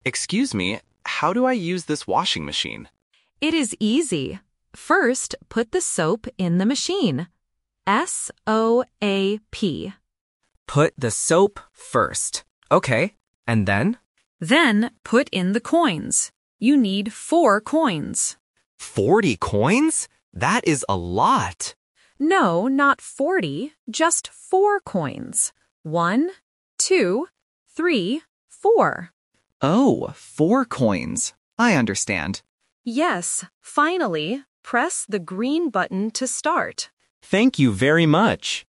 Excuse me, how do I use this washing machine? It is easy. First, put the soap in the machine. S-O-A-P. Put the soap first. Okay, and then? Then, put in the coins. You need 4 coins. 40 coins? That is a lot. No, not 40, just 4 coins. 1, 2, 3, 4. Oh, 4 coins. I understand. Yes, finally, press the green button to start. Thank you very much.